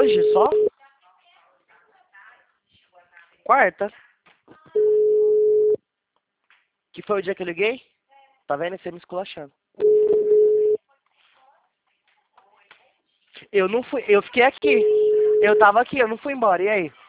Hoje só? Quarta. Que foi o dia que eu liguei? Tá vendo? Você me esculachando. Eu não fui, eu fiquei aqui. Eu tava aqui, eu não fui embora. E aí?